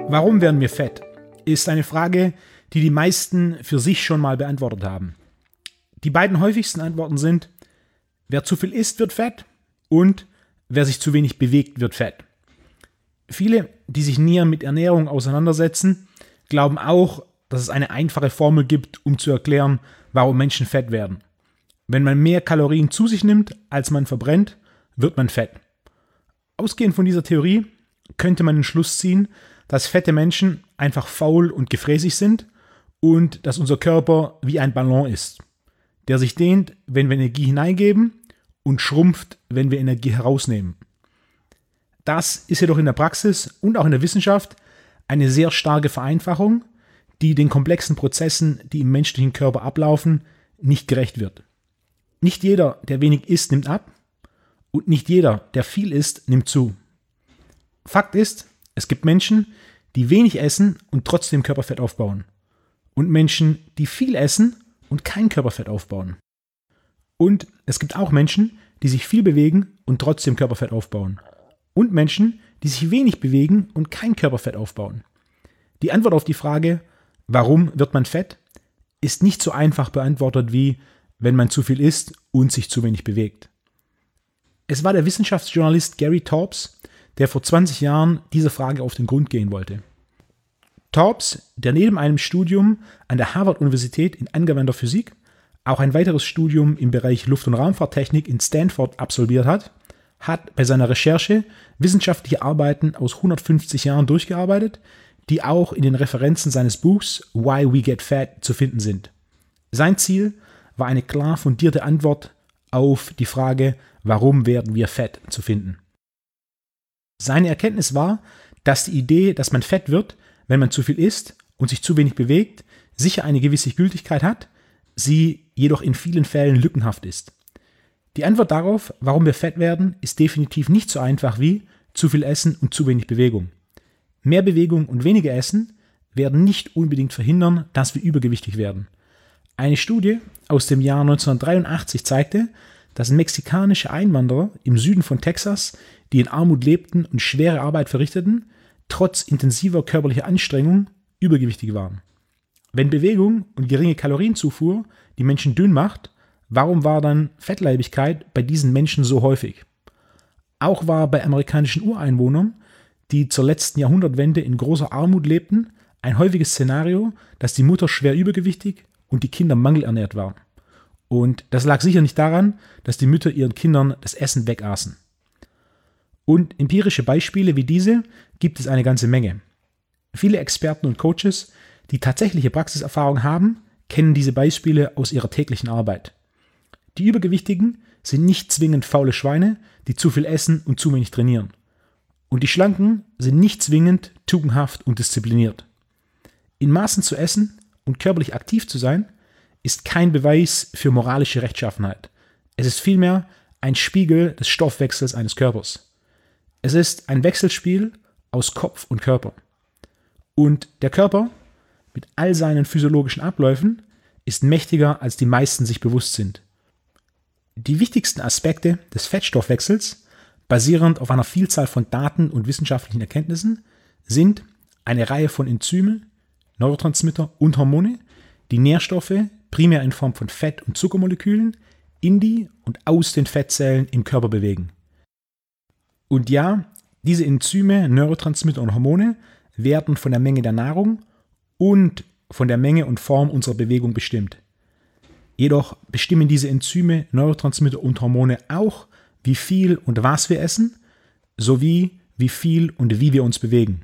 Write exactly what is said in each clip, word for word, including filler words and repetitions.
Warum werden wir fett? Ist eine Frage, die die meisten für sich schon mal beantwortet haben. Die beiden häufigsten Antworten sind: Wer zu viel isst, wird fett, und wer sich zu wenig bewegt, wird fett. Viele, die sich näher mit Ernährung auseinandersetzen, glauben auch, dass es eine einfache Formel gibt, um zu erklären, warum Menschen fett werden. Wenn man mehr Kalorien zu sich nimmt, als man verbrennt, wird man fett. Ausgehend von dieser Theorie könnte man den Schluss ziehen, dass fette Menschen einfach faul und gefräßig sind und dass unser Körper wie ein Ballon ist, der sich dehnt, wenn wir Energie hineingeben, und schrumpft, wenn wir Energie herausnehmen. Das ist jedoch in der Praxis und auch in der Wissenschaft eine sehr starke Vereinfachung, die den komplexen Prozessen, die im menschlichen Körper ablaufen, nicht gerecht wird. Nicht jeder, der wenig isst, nimmt ab, und nicht jeder, der viel isst, nimmt zu. Fakt ist, es gibt Menschen, die wenig essen und trotzdem Körperfett aufbauen, und Menschen, die viel essen und kein Körperfett aufbauen. Und es gibt auch Menschen, die sich viel bewegen und trotzdem Körperfett aufbauen. Und Menschen, die sich wenig bewegen und kein Körperfett aufbauen. Die Antwort auf die Frage, warum wird man fett, ist nicht so einfach beantwortet wie, wenn man zu viel isst und sich zu wenig bewegt. Es war der Wissenschaftsjournalist Gary Taubes, der vor zwanzig Jahren dieser Frage auf den Grund gehen wollte. Taubes, der neben einem Studium an der Harvard-Universität in angewandter Physik auch ein weiteres Studium im Bereich Luft- und Raumfahrttechnik in Stanford absolviert hat, hat bei seiner Recherche wissenschaftliche Arbeiten aus hundertfünfzig Jahren durchgearbeitet, die auch in den Referenzen seines Buchs Why We Get Fat zu finden sind. Sein Ziel war eine klar fundierte Antwort auf die Frage, warum werden wir fett, zu finden. Seine Erkenntnis war, dass die Idee, dass man fett wird, wenn man zu viel isst und sich zu wenig bewegt, sicher eine gewisse Gültigkeit hat, sie jedoch in vielen Fällen lückenhaft ist. Die Antwort darauf, warum wir fett werden, ist definitiv nicht so einfach wie zu viel Essen und zu wenig Bewegung. Mehr Bewegung und weniger Essen werden nicht unbedingt verhindern, dass wir übergewichtig werden. Eine Studie aus dem Jahr neunzehnhundertdreiundachtzig zeigte, dass mexikanische Einwanderer im Süden von Texas, die in Armut lebten und schwere Arbeit verrichteten, trotz intensiver körperlicher Anstrengung übergewichtig waren. Wenn Bewegung und geringe Kalorienzufuhr die Menschen dünn macht, warum war dann Fettleibigkeit bei diesen Menschen so häufig? Auch war bei amerikanischen Ureinwohnern, die zur letzten Jahrhundertwende in großer Armut lebten, ein häufiges Szenario, dass die Mutter schwer übergewichtig und die Kinder mangelernährt waren. Und das lag sicher nicht daran, dass die Mütter ihren Kindern das Essen wegaßen. Und empirische Beispiele wie diese gibt es eine ganze Menge. Viele Experten und Coaches, die tatsächliche Praxiserfahrung haben, kennen diese Beispiele aus ihrer täglichen Arbeit. Die Übergewichtigen sind nicht zwingend faule Schweine, die zu viel essen und zu wenig trainieren. Und die Schlanken sind nicht zwingend tugendhaft und diszipliniert. In Maßen zu essen und körperlich aktiv zu sein, ist kein Beweis für moralische Rechtschaffenheit. Es ist vielmehr ein Spiegel des Stoffwechsels eines Körpers. Es ist ein Wechselspiel aus Kopf und Körper. Und der Körper, mit all seinen physiologischen Abläufen, ist mächtiger, als die meisten sich bewusst sind. Die wichtigsten Aspekte des Fettstoffwechsels, basierend auf einer Vielzahl von Daten und wissenschaftlichen Erkenntnissen, sind eine Reihe von Enzymen, Neurotransmitter und Hormone, die Nährstoffe, primär in Form von Fett- und Zuckermolekülen, in die und aus den Fettzellen im Körper bewegen. Und ja, diese Enzyme, Neurotransmitter und Hormone werden von der Menge der Nahrung und von der Menge und Form unserer Bewegung bestimmt. Jedoch bestimmen diese Enzyme, Neurotransmitter und Hormone auch, wie viel und was wir essen, sowie wie viel und wie wir uns bewegen.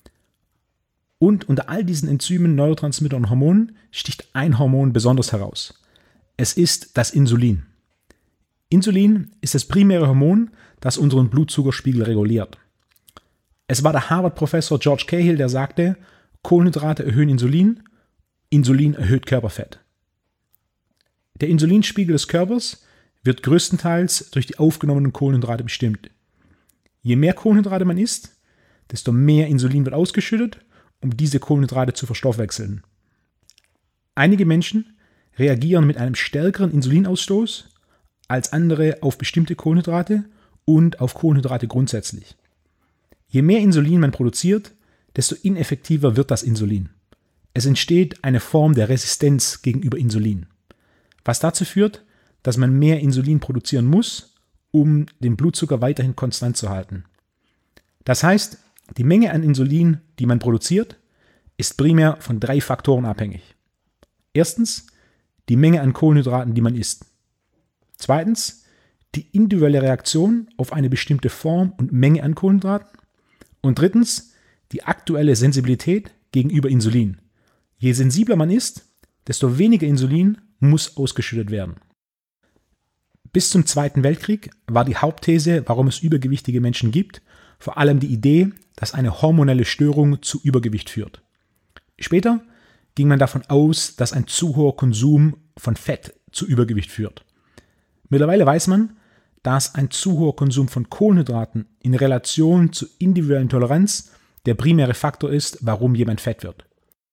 Und unter all diesen Enzymen, Neurotransmitter und Hormonen sticht ein Hormon besonders heraus. Es ist das Insulin. Insulin ist das primäre Hormon, das unseren Blutzuckerspiegel reguliert. Es war der Harvard-Professor George Cahill, der sagte, Kohlenhydrate erhöhen Insulin, Insulin erhöht Körperfett. Der Insulinspiegel des Körpers wird größtenteils durch die aufgenommenen Kohlenhydrate bestimmt. Je mehr Kohlenhydrate man isst, desto mehr Insulin wird ausgeschüttet, um diese Kohlenhydrate zu verstoffwechseln. Einige Menschen reagieren mit einem stärkeren Insulinausstoß als andere auf bestimmte Kohlenhydrate und auf Kohlenhydrate grundsätzlich. Je mehr Insulin man produziert, desto ineffektiver wird das Insulin. Es entsteht eine Form der Resistenz gegenüber Insulin, was dazu führt, dass man mehr Insulin produzieren muss, um den Blutzucker weiterhin konstant zu halten. Das heißt, die Menge an Insulin, die man produziert, ist primär von drei Faktoren abhängig. Erstens, die Menge an Kohlenhydraten, die man isst. Zweitens, die individuelle Reaktion auf eine bestimmte Form und Menge an Kohlenhydraten. Und drittens, die aktuelle Sensibilität gegenüber Insulin. Je sensibler man ist, desto weniger Insulin muss ausgeschüttet werden. Bis zum Zweiten Weltkrieg war die Hauptthese, warum es übergewichtige Menschen gibt, vor allem die Idee, dass eine hormonelle Störung zu Übergewicht führt. Später ging man davon aus, dass ein zu hoher Konsum von Fett zu Übergewicht führt. Mittlerweile weiß man, dass ein zu hoher Konsum von Kohlenhydraten in Relation zur individuellen Toleranz der primäre Faktor ist, warum jemand fett wird.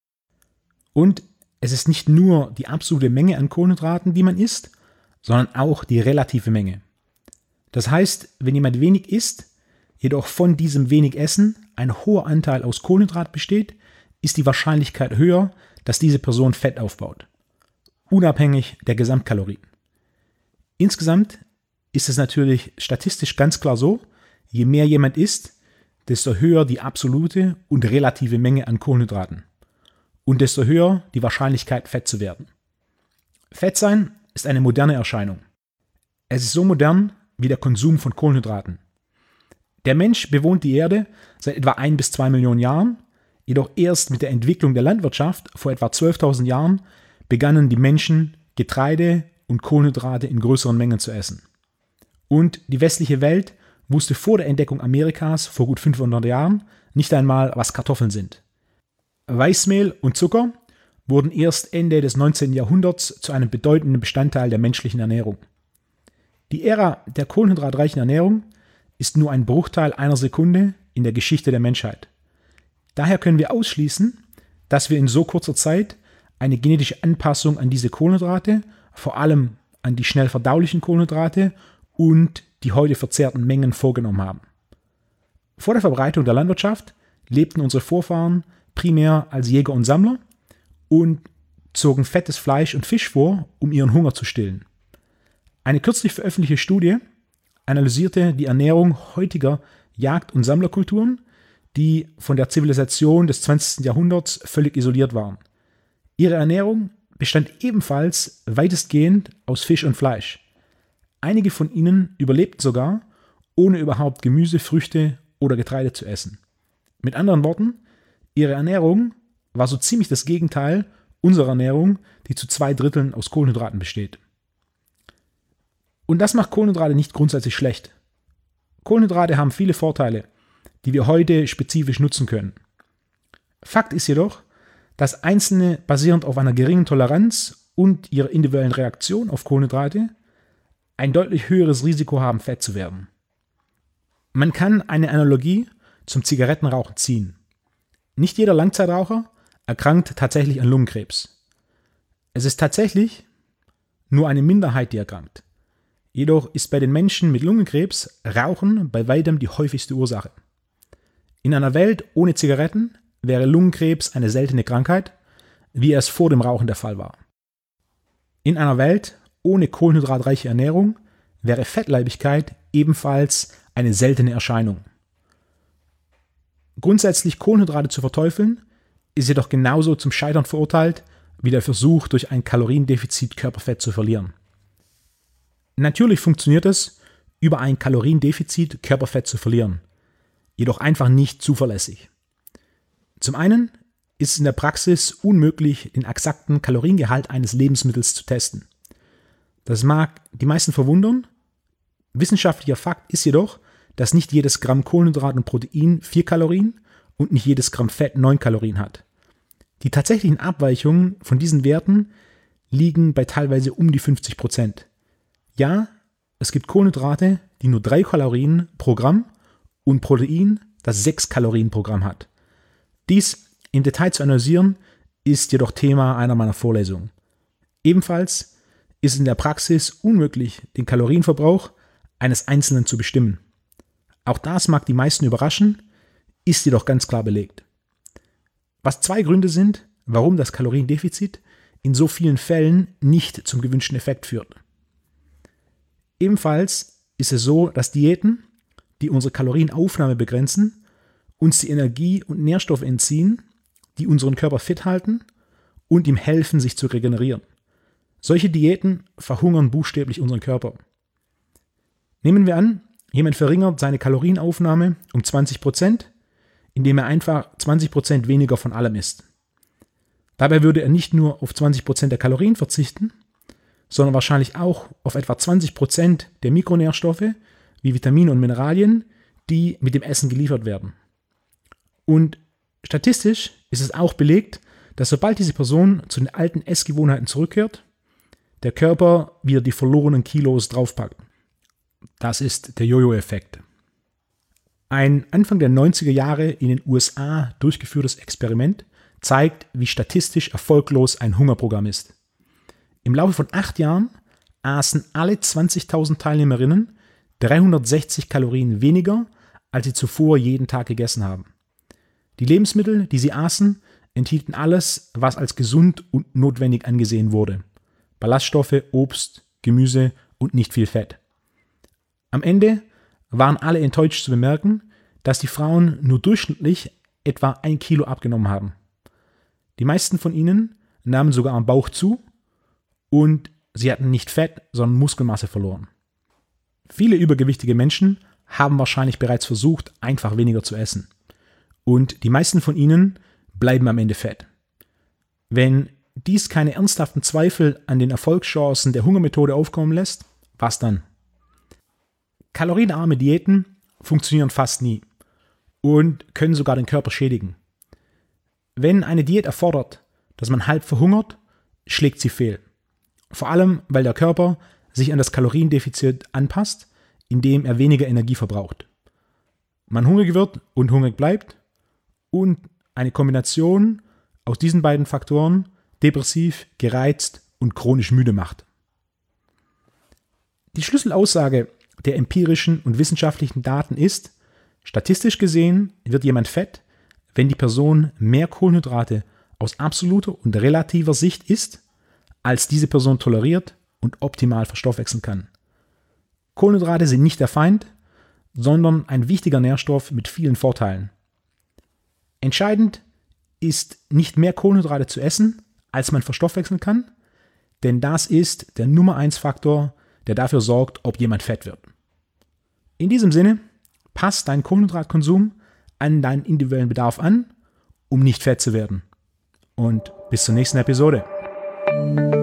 Und es ist nicht nur die absolute Menge an Kohlenhydraten, die man isst, sondern auch die relative Menge. Das heißt, wenn jemand wenig isst, jedoch von diesem wenig Essen ein hoher Anteil aus Kohlenhydrat besteht, ist die Wahrscheinlichkeit höher, dass diese Person Fett aufbaut, unabhängig der Gesamtkalorien. Insgesamt ist es natürlich statistisch ganz klar so, je mehr jemand isst, desto höher die absolute und relative Menge an Kohlenhydraten und desto höher die Wahrscheinlichkeit, fett zu werden. Fett sein ist eine moderne Erscheinung. Es ist so modern wie der Konsum von Kohlenhydraten. Der Mensch bewohnt die Erde seit etwa ein bis zwei Millionen Jahren, jedoch erst mit der Entwicklung der Landwirtschaft vor etwa zwölftausend Jahren begannen die Menschen Getreide und Kohlenhydrate in größeren Mengen zu essen. Und die westliche Welt wusste vor der Entdeckung Amerikas vor gut fünfhundert Jahren nicht einmal, was Kartoffeln sind. Weißmehl und Zucker wurden erst Ende des neunzehnten Jahrhunderts zu einem bedeutenden Bestandteil der menschlichen Ernährung. Die Ära der kohlenhydratreichen Ernährung ist nur ein Bruchteil einer Sekunde in der Geschichte der Menschheit. Daher können wir ausschließen, dass wir in so kurzer Zeit eine genetische Anpassung an diese Kohlenhydrate, vor allem an die schnell verdaulichen Kohlenhydrate und die heute verzehrten Mengen vorgenommen haben. Vor der Verbreitung der Landwirtschaft lebten unsere Vorfahren primär als Jäger und Sammler und zogen fettes Fleisch und Fisch vor, um ihren Hunger zu stillen. Eine kürzlich veröffentlichte Studie analysierte die Ernährung heutiger Jagd- und Sammlerkulturen, die von der Zivilisation des zwanzigsten Jahrhunderts völlig isoliert waren. Ihre Ernährung bestand ebenfalls weitestgehend aus Fisch und Fleisch. Einige von ihnen überlebten sogar, ohne überhaupt Gemüse, Früchte oder Getreide zu essen. Mit anderen Worten, ihre Ernährung war so ziemlich das Gegenteil unserer Ernährung, die zu zwei Dritteln aus Kohlenhydraten besteht. Und das macht Kohlenhydrate nicht grundsätzlich schlecht. Kohlenhydrate haben viele Vorteile, die wir heute spezifisch nutzen können. Fakt ist jedoch, dass Einzelne basierend auf einer geringen Toleranz und ihrer individuellen Reaktion auf Kohlenhydrate ein deutlich höheres Risiko haben, fett zu werden. Man kann eine Analogie zum Zigarettenrauchen ziehen. Nicht jeder Langzeitraucher erkrankt tatsächlich an Lungenkrebs. Es ist tatsächlich nur eine Minderheit, die erkrankt. Jedoch ist bei den Menschen mit Lungenkrebs Rauchen bei weitem die häufigste Ursache. In einer Welt ohne Zigaretten wäre Lungenkrebs eine seltene Krankheit, wie es vor dem Rauchen der Fall war. In einer Welt ohne kohlenhydratreiche Ernährung wäre Fettleibigkeit ebenfalls eine seltene Erscheinung. Grundsätzlich Kohlenhydrate zu verteufeln, ist jedoch genauso zum Scheitern verurteilt, wie der Versuch, durch ein Kaloriendefizit Körperfett zu verlieren. Natürlich funktioniert es, über ein Kaloriendefizit Körperfett zu verlieren, jedoch einfach nicht zuverlässig. Zum einen ist es in der Praxis unmöglich, den exakten Kaloriengehalt eines Lebensmittels zu testen. Das mag die meisten verwundern. Wissenschaftlicher Fakt ist jedoch, dass nicht jedes Gramm Kohlenhydrat und Protein vier Kalorien und nicht jedes Gramm Fett neun Kalorien hat. Die tatsächlichen Abweichungen von diesen Werten liegen bei teilweise um die fünfzig Prozent. Ja, es gibt Kohlenhydrate, die nur drei Kalorien pro Gramm und Protein, das sechs Kalorien pro Gramm hat. Dies im Detail zu analysieren, ist jedoch Thema einer meiner Vorlesungen. Ebenfalls ist es in der Praxis unmöglich, den Kalorienverbrauch eines Einzelnen zu bestimmen. Auch das mag die meisten überraschen, ist jedoch ganz klar belegt. Was zwei Gründe sind, warum das Kaloriendefizit in so vielen Fällen nicht zum gewünschten Effekt führt. Ebenfalls ist es so, dass Diäten, die unsere Kalorienaufnahme begrenzen, uns die Energie und Nährstoffe entziehen, die unseren Körper fit halten und ihm helfen, sich zu regenerieren. Solche Diäten verhungern buchstäblich unseren Körper. Nehmen wir an, jemand verringert seine Kalorienaufnahme um zwanzig Prozent, indem er einfach zwanzig Prozent weniger von allem isst. Dabei würde er nicht nur auf zwanzig Prozent der Kalorien verzichten, sondern wahrscheinlich auch auf etwa zwanzig Prozent der Mikronährstoffe wie Vitamine und Mineralien, die mit dem Essen geliefert werden. Und statistisch ist es auch belegt, dass sobald diese Person zu den alten Essgewohnheiten zurückkehrt, der Körper wieder die verlorenen Kilos draufpackt. Das ist der Jojo-Effekt. Ein Anfang der neunziger Jahre in den U S A durchgeführtes Experiment zeigt, wie statistisch erfolglos ein Hungerprogramm ist. Im Laufe von acht Jahren aßen alle zwanzigtausend Teilnehmerinnen dreihundertsechzig Kalorien weniger, als sie zuvor jeden Tag gegessen haben. Die Lebensmittel, die sie aßen, enthielten alles, was als gesund und notwendig angesehen wurde. Ballaststoffe, Obst, Gemüse und nicht viel Fett. Am Ende waren alle enttäuscht zu bemerken, dass die Frauen nur durchschnittlich etwa ein Kilo abgenommen haben. Die meisten von ihnen nahmen sogar am Bauch zu und sie hatten nicht Fett, sondern Muskelmasse verloren. Viele übergewichtige Menschen haben wahrscheinlich bereits versucht, einfach weniger zu essen. Und die meisten von ihnen bleiben am Ende fett. Wenn dies keine ernsthaften Zweifel an den Erfolgschancen der Hungermethode aufkommen lässt, was dann? Kalorienarme Diäten funktionieren fast nie und können sogar den Körper schädigen. Wenn eine Diät erfordert, dass man halb verhungert, schlägt sie fehl. Vor allem, weil der Körper sich an das Kaloriendefizit anpasst, indem er weniger Energie verbraucht. Man hungrig wird und hungrig bleibt und eine Kombination aus diesen beiden Faktoren depressiv, gereizt und chronisch müde macht. Die Schlüsselaussage der empirischen und wissenschaftlichen Daten ist, statistisch gesehen wird jemand fett, wenn die Person mehr Kohlenhydrate aus absoluter und relativer Sicht isst, als diese Person toleriert und optimal verstoffwechseln kann. Kohlenhydrate sind nicht der Feind, sondern ein wichtiger Nährstoff mit vielen Vorteilen. Entscheidend ist, nicht mehr Kohlenhydrate zu essen, als man verstoffwechseln kann, denn das ist der Nummer eins Faktor, der dafür sorgt, ob jemand fett wird. In diesem Sinne, passt deinen Kohlenhydratkonsum an deinen individuellen Bedarf an, um nicht fett zu werden. Und bis zur nächsten Episode.